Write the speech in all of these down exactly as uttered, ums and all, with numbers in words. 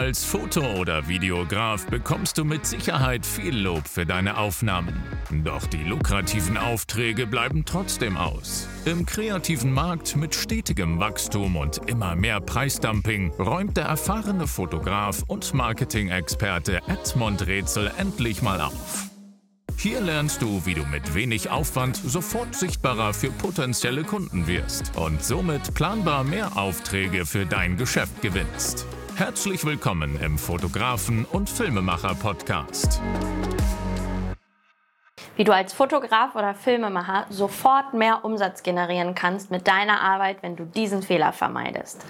Als Foto- oder Videograf bekommst du mit Sicherheit viel Lob für deine Aufnahmen. Doch die lukrativen Aufträge bleiben trotzdem aus. Im kreativen Markt mit stetigem Wachstum und immer mehr Preisdumping räumt der erfahrene Fotograf und Marketing-Experte Edmund Rätsel endlich mal auf. Hier lernst du, wie du mit wenig Aufwand sofort sichtbarer für potenzielle Kunden wirst und somit planbar mehr Aufträge für dein Geschäft gewinnst. Herzlich willkommen im Fotografen- und Filmemacher-Podcast. Wie du als Fotograf oder Filmemacher sofort mehr Umsatz generieren kannst mit deiner Arbeit, wenn du diesen Fehler vermeidest.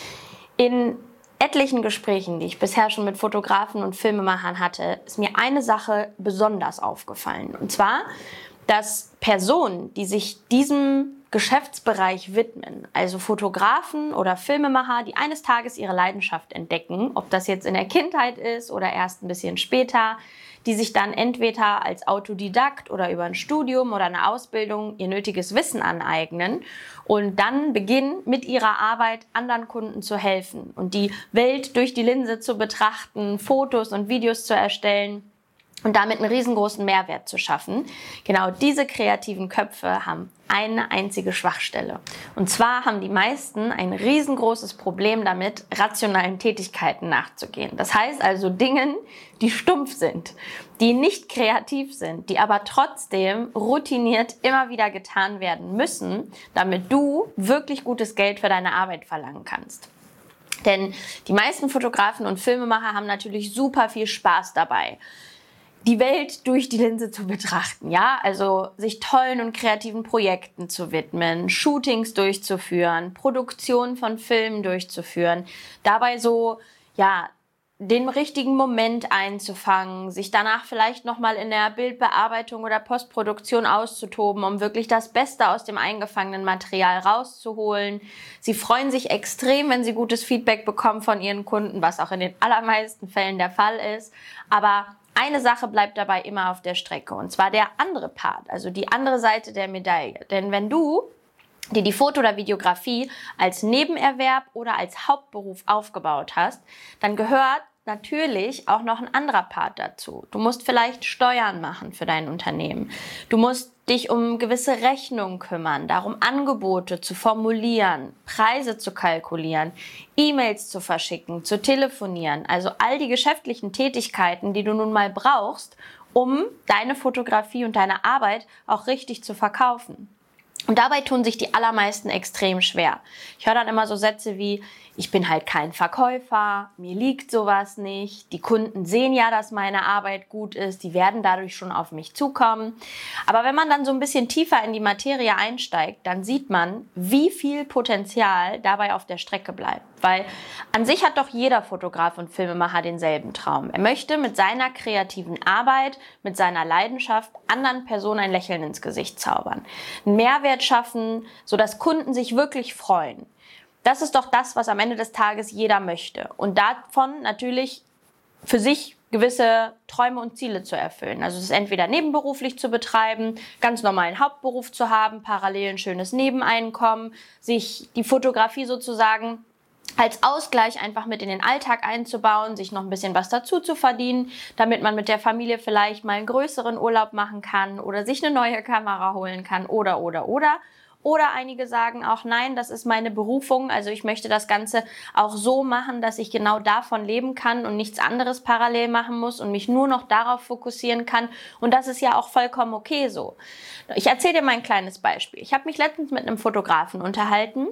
In etlichen Gesprächen, die ich bisher schon mit Fotografen und Filmemachern hatte, ist mir eine Sache besonders aufgefallen. Und zwar, dass Personen, die sich diesem Geschäftsbereich widmen, also Fotografen oder Filmemacher, die eines Tages ihre Leidenschaft entdecken, ob das jetzt in der Kindheit ist oder erst ein bisschen später, die sich dann entweder als Autodidakt oder über ein Studium oder eine Ausbildung ihr nötiges Wissen aneignen und dann beginnen, mit ihrer Arbeit anderen Kunden zu helfen und die Welt durch die Linse zu betrachten, Fotos und Videos zu erstellen und damit einen riesengroßen Mehrwert zu schaffen. Genau diese kreativen Köpfe haben eine einzige Schwachstelle. Und zwar haben die meisten ein riesengroßes Problem damit, rationalen Tätigkeiten nachzugehen. Das heißt also Dingen, die stumpf sind, die nicht kreativ sind, die aber trotzdem routiniert immer wieder getan werden müssen, damit du wirklich gutes Geld für deine Arbeit verlangen kannst. Denn die meisten Fotografen und Filmemacher haben natürlich super viel Spaß dabei, die Welt durch die Linse zu betrachten, ja, also sich tollen und kreativen Projekten zu widmen, Shootings durchzuführen, Produktion von Filmen durchzuführen, dabei so, ja, den richtigen Moment einzufangen, sich danach vielleicht nochmal in der Bildbearbeitung oder Postproduktion auszutoben, um wirklich das Beste aus dem eingefangenen Material rauszuholen. Sie freuen sich extrem, wenn sie gutes Feedback bekommen von ihren Kunden, was auch in den allermeisten Fällen der Fall ist, aber eine Sache bleibt dabei immer auf der Strecke, und zwar der andere Part, also die andere Seite der Medaille. Denn wenn du dir die Foto- oder Videografie als Nebenerwerb oder als Hauptberuf aufgebaut hast, dann gehört natürlich auch noch ein anderer Part dazu. Du musst vielleicht Steuern machen für dein Unternehmen. Du musst dich um gewisse Rechnungen kümmern, darum Angebote zu formulieren, Preise zu kalkulieren, E-Mails zu verschicken, zu telefonieren. Also all die geschäftlichen Tätigkeiten, die du nun mal brauchst, um deine Fotografie und deine Arbeit auch richtig zu verkaufen. Und dabei tun sich die allermeisten extrem schwer. Ich höre dann immer so Sätze wie, ich bin halt kein Verkäufer, mir liegt sowas nicht, die Kunden sehen ja, dass meine Arbeit gut ist, die werden dadurch schon auf mich zukommen. Aber wenn man dann so ein bisschen tiefer in die Materie einsteigt, dann sieht man, wie viel Potenzial dabei auf der Strecke bleibt. Weil an sich hat doch jeder Fotograf und Filmemacher denselben Traum. Er möchte mit seiner kreativen Arbeit, mit seiner Leidenschaft anderen Personen ein Lächeln ins Gesicht zaubern, einen Mehrwert schaffen, sodass Kunden sich wirklich freuen. Das ist doch das, was am Ende des Tages jeder möchte. Und davon natürlich für sich gewisse Träume und Ziele zu erfüllen. Also es ist entweder nebenberuflich zu betreiben, ganz normalen Hauptberuf zu haben, parallel ein schönes Nebeneinkommen, sich die Fotografie sozusagen als Ausgleich einfach mit in den Alltag einzubauen, sich noch ein bisschen was dazu zu verdienen, damit man mit der Familie vielleicht mal einen größeren Urlaub machen kann oder sich eine neue Kamera holen kann oder, oder, oder. Oder einige sagen auch, nein, das ist meine Berufung, also ich möchte das Ganze auch so machen, dass ich genau davon leben kann und nichts anderes parallel machen muss und mich nur noch darauf fokussieren kann. Und das ist ja auch vollkommen okay so. Ich erzähle dir mal ein kleines Beispiel. Ich habe mich letztens mit einem Fotografen unterhalten,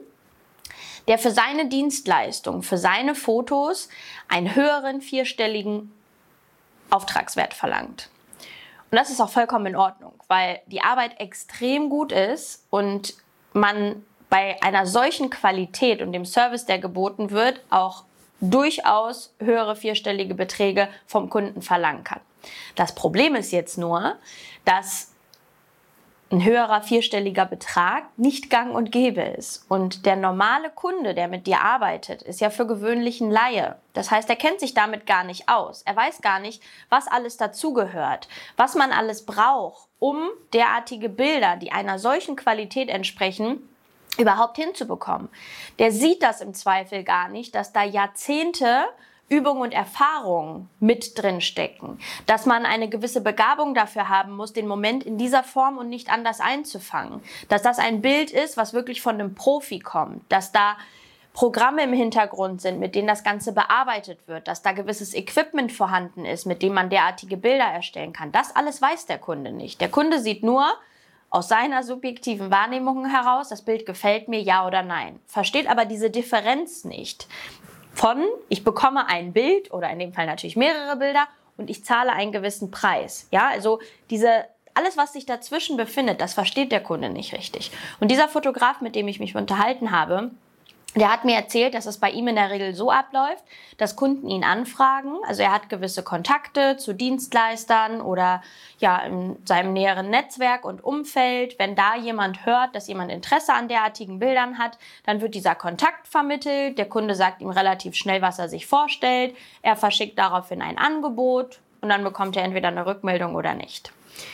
der für seine Dienstleistung, für seine Fotos einen höheren vierstelligen Auftragswert verlangt. Und das ist auch vollkommen in Ordnung, weil die Arbeit extrem gut ist und man bei einer solchen Qualität und dem Service, der geboten wird, auch durchaus höhere vierstellige Beträge vom Kunden verlangen kann. Das Problem ist jetzt nur, dass ein höherer vierstelliger Betrag nicht gang und gäbe ist. Und der normale Kunde, der mit dir arbeitet, ist ja für gewöhnlich ein Laie. Das heißt, er kennt sich damit gar nicht aus. Er weiß gar nicht, was alles dazugehört, was man alles braucht, um derartige Bilder, die einer solchen Qualität entsprechen, überhaupt hinzubekommen. Der sieht das im Zweifel gar nicht, dass da Jahrzehnte Übung und Erfahrung mit drin stecken, dass man eine gewisse Begabung dafür haben muss, den Moment in dieser Form und nicht anders einzufangen, dass das ein Bild ist, was wirklich von einem Profi kommt, dass da Programme im Hintergrund sind, mit denen das Ganze bearbeitet wird, dass da gewisses Equipment vorhanden ist, mit dem man derartige Bilder erstellen kann. Das alles weiß der Kunde nicht. Der Kunde sieht nur aus seiner subjektiven Wahrnehmung heraus, das Bild gefällt mir, ja oder nein. Versteht aber diese Differenz nicht von, ich bekomme ein Bild oder in dem Fall natürlich mehrere Bilder und ich zahle einen gewissen Preis. Ja, also diese, alles, was sich dazwischen befindet, das versteht der Kunde nicht richtig. Und dieser Fotograf, mit dem ich mich unterhalten habe, der hat mir erzählt, dass es bei ihm in der Regel so abläuft, dass Kunden ihn anfragen. Also er hat gewisse Kontakte zu Dienstleistern oder ja in seinem näheren Netzwerk und Umfeld. Wenn da jemand hört, dass jemand Interesse an derartigen Bildern hat, dann wird dieser Kontakt vermittelt. Der Kunde sagt ihm relativ schnell, was er sich vorstellt. Er verschickt daraufhin ein Angebot und dann bekommt er entweder eine Rückmeldung oder nicht.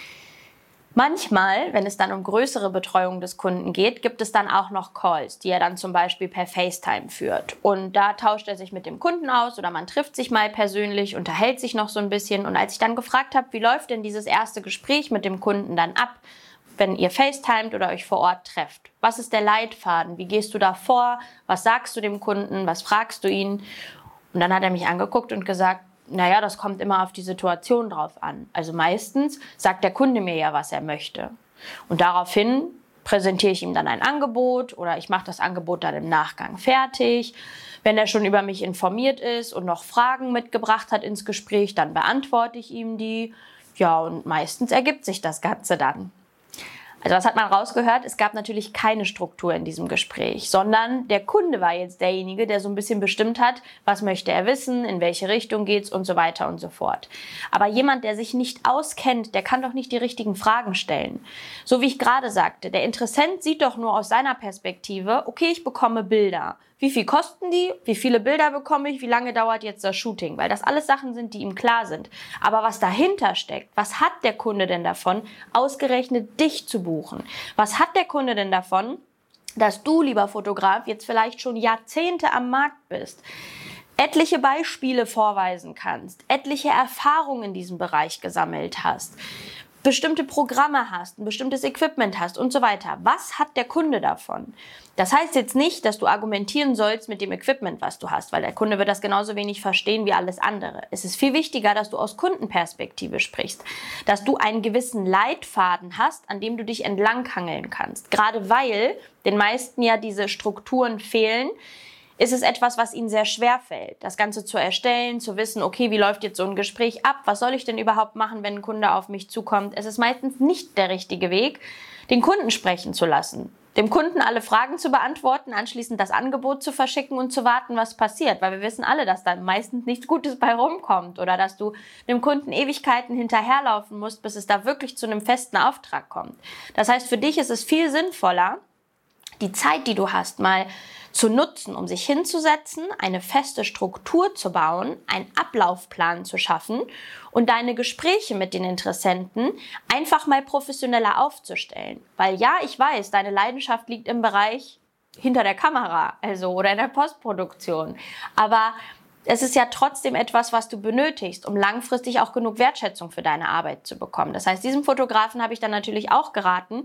Manchmal, wenn es dann um größere Betreuung des Kunden geht, gibt es dann auch noch Calls, die er dann zum Beispiel per FaceTime führt. Und da tauscht er sich mit dem Kunden aus oder man trifft sich mal persönlich, unterhält sich noch so ein bisschen. Und als ich dann gefragt habe, wie läuft denn dieses erste Gespräch mit dem Kunden dann ab, wenn ihr FaceTimet oder euch vor Ort trefft? Was ist der Leitfaden? Wie gehst du da vor? Was sagst du dem Kunden? Was fragst du ihn? Und dann hat er mich angeguckt und gesagt, naja, das kommt immer auf die Situation drauf an. Also meistens sagt der Kunde mir ja, was er möchte. Und daraufhin präsentiere ich ihm dann ein Angebot oder ich mache das Angebot dann im Nachgang fertig. Wenn er schon über mich informiert ist und noch Fragen mitgebracht hat ins Gespräch, dann beantworte ich ihm die. Ja, und meistens ergibt sich das Ganze dann. Also was hat man rausgehört? Es gab natürlich keine Struktur in diesem Gespräch, sondern der Kunde war jetzt derjenige, der so ein bisschen bestimmt hat, was möchte er wissen, in welche Richtung geht's und so weiter und so fort. Aber jemand, der sich nicht auskennt, der kann doch nicht die richtigen Fragen stellen. So wie ich gerade sagte, der Interessent sieht doch nur aus seiner Perspektive, okay, ich bekomme Bilder. Wie viel kosten die? Wie viele Bilder bekomme ich? Wie lange dauert jetzt das Shooting? Weil das alles Sachen sind, die ihm klar sind. Aber was dahinter steckt, was hat der Kunde denn davon, ausgerechnet dich zu buchen? Was hat der Kunde denn davon, dass du, lieber Fotograf, jetzt vielleicht schon Jahrzehnte am Markt bist, etliche Beispiele vorweisen kannst, etliche Erfahrungen in diesem Bereich gesammelt hast, bestimmte Programme hast, ein bestimmtes Equipment hast und so weiter. Was hat der Kunde davon? Das heißt jetzt nicht, dass du argumentieren sollst mit dem Equipment, was du hast, weil der Kunde wird das genauso wenig verstehen wie alles andere. Es ist viel wichtiger, dass du aus Kundenperspektive sprichst, dass du einen gewissen Leitfaden hast, an dem du dich entlanghangeln kannst. Gerade weil den meisten ja diese Strukturen fehlen, ist es etwas, was ihnen sehr schwer fällt, das Ganze zu erstellen, zu wissen, okay, wie läuft jetzt so ein Gespräch ab, was soll ich denn überhaupt machen, wenn ein Kunde auf mich zukommt. Es ist meistens nicht der richtige Weg, den Kunden sprechen zu lassen, dem Kunden alle Fragen zu beantworten, anschließend das Angebot zu verschicken und zu warten, was passiert, weil wir wissen alle, dass da meistens nichts Gutes bei rumkommt oder dass du dem Kunden Ewigkeiten hinterherlaufen musst, bis es da wirklich zu einem festen Auftrag kommt. Das heißt, für dich ist es viel sinnvoller, die Zeit, die du hast, mal zu nutzen, um sich hinzusetzen, eine feste Struktur zu bauen, einen Ablaufplan zu schaffen und deine Gespräche mit den Interessenten einfach mal professioneller aufzustellen. Weil ja, ich weiß, deine Leidenschaft liegt im Bereich hinter der Kamera, also oder in der Postproduktion. Aber es ist ja trotzdem etwas, was du benötigst, um langfristig auch genug Wertschätzung für deine Arbeit zu bekommen. Das heißt, diesem Fotografen habe ich dann natürlich auch geraten,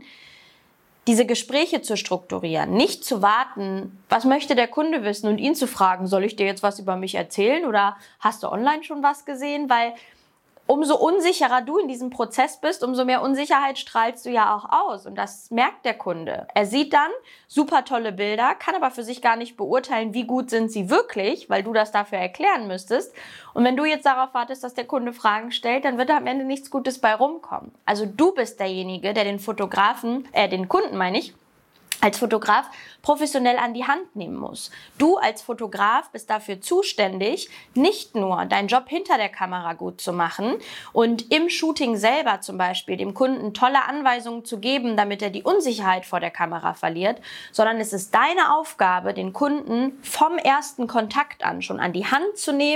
diese Gespräche zu strukturieren, nicht zu warten, was möchte der Kunde wissen und ihn zu fragen, soll ich dir jetzt was über mich erzählen oder hast du online schon was gesehen, weil umso unsicherer du in diesem Prozess bist, umso mehr Unsicherheit strahlst du ja auch aus und das merkt der Kunde. Er sieht dann super tolle Bilder, kann aber für sich gar nicht beurteilen, wie gut sind sie wirklich, weil du das dafür erklären müsstest. Und wenn du jetzt darauf wartest, dass der Kunde Fragen stellt, dann wird da am Ende nichts Gutes bei rumkommen. Also du bist derjenige, der den Fotografen, äh, den Kunden meine ich, als Fotograf professionell an die Hand nehmen muss. Du als Fotograf bist dafür zuständig, nicht nur deinen Job hinter der Kamera gut zu machen und im Shooting selber zum Beispiel dem Kunden tolle Anweisungen zu geben, damit er die Unsicherheit vor der Kamera verliert, sondern es ist deine Aufgabe, den Kunden vom ersten Kontakt an schon an die Hand zu nehmen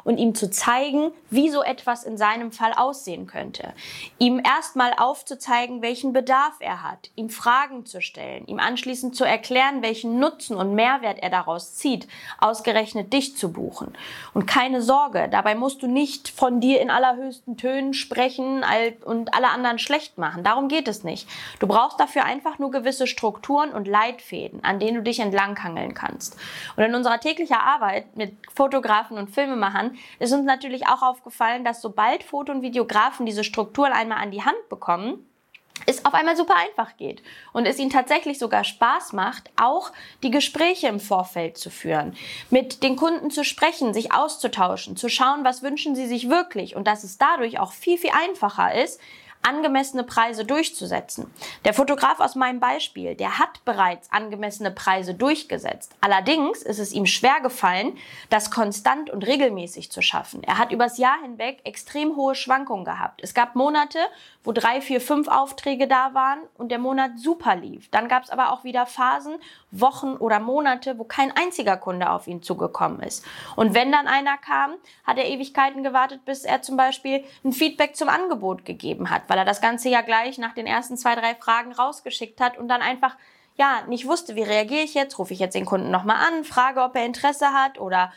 und ihm zu zeigen, wie so etwas in seinem Fall aussehen könnte. Ihm erstmal aufzuzeigen, welchen Bedarf er hat, ihm Fragen zu stellen, ihm anschließend zu erklären, welchen Nutzen und Mehrwert er daraus zieht, ausgerechnet dich zu buchen. Und keine Sorge, dabei musst du nicht von dir in allerhöchsten Tönen sprechen und alle anderen schlecht machen. Darum geht es nicht. Du brauchst dafür einfach nur gewisse Strukturen und Leitfäden, an denen du dich entlanghangeln kannst. Und in unserer täglichen Arbeit mit Fotografen und Filmemachern ist uns natürlich auch aufgefallen, dass sobald Foto- und Videografen diese Strukturen einmal an die Hand bekommen, es auf einmal super einfach geht und es ihnen tatsächlich sogar Spaß macht, auch die Gespräche im Vorfeld zu führen, mit den Kunden zu sprechen, sich auszutauschen, zu schauen, was wünschen sie sich wirklich und dass es dadurch auch viel, viel einfacher ist, angemessene Preise durchzusetzen. Der Fotograf aus meinem Beispiel, der hat bereits angemessene Preise durchgesetzt. Allerdings ist es ihm schwer gefallen, das konstant und regelmäßig zu schaffen. Er hat übers Jahr hinweg extrem hohe Schwankungen gehabt. Es gab Monate, wo drei, vier, fünf Aufträge da waren und der Monat super lief. Dann gab es aber auch wieder Phasen, Wochen oder Monate, wo kein einziger Kunde auf ihn zugekommen ist. Und wenn dann einer kam, hat er Ewigkeiten gewartet, bis er zum Beispiel ein Feedback zum Angebot gegeben hat, weil er das Ganze ja gleich nach den ersten zwei, drei Fragen rausgeschickt hat und dann einfach ja nicht wusste, wie reagiere ich jetzt, rufe ich jetzt den Kunden nochmal an, frage, ob er Interesse hat oder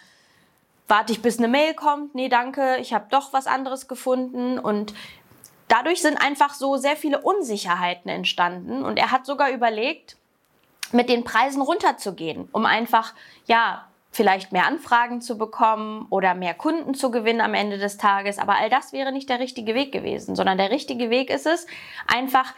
warte ich, bis eine Mail kommt, nee, danke, ich habe doch was anderes gefunden und dadurch sind einfach so sehr viele Unsicherheiten entstanden und er hat sogar überlegt, mit den Preisen runterzugehen, um einfach, ja, vielleicht mehr Anfragen zu bekommen oder mehr Kunden zu gewinnen am Ende des Tages. Aber all das wäre nicht der richtige Weg gewesen, sondern der richtige Weg ist es, einfach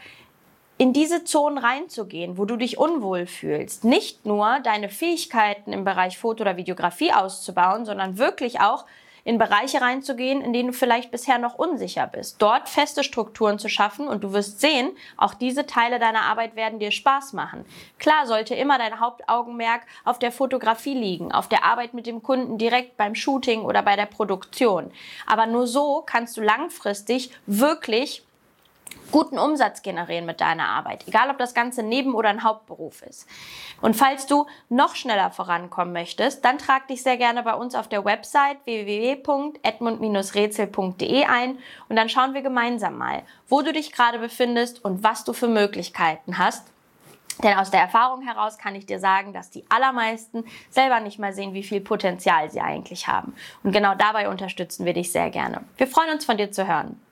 in diese Zonen reinzugehen, wo du dich unwohl fühlst. Nicht nur deine Fähigkeiten im Bereich Foto oder Videografie auszubauen, sondern wirklich auch in Bereiche reinzugehen, in denen du vielleicht bisher noch unsicher bist. Dort feste Strukturen zu schaffen und du wirst sehen, auch diese Teile deiner Arbeit werden dir Spaß machen. Klar sollte immer dein Hauptaugenmerk auf der Fotografie liegen, auf der Arbeit mit dem Kunden direkt beim Shooting oder bei der Produktion. Aber nur so kannst du langfristig wirklich guten Umsatz generieren mit deiner Arbeit, egal ob das Ganze Neben- oder ein Hauptberuf ist. Und falls du noch schneller vorankommen möchtest, dann trag dich sehr gerne bei uns auf der Website w w w punkt edmund Bindestrich rätsel punkt de ein und dann schauen wir gemeinsam mal, wo du dich gerade befindest und was du für Möglichkeiten hast. Denn aus der Erfahrung heraus kann ich dir sagen, dass die allermeisten selber nicht mal sehen, wie viel Potenzial sie eigentlich haben. Und genau dabei unterstützen wir dich sehr gerne. Wir freuen uns, von dir zu hören.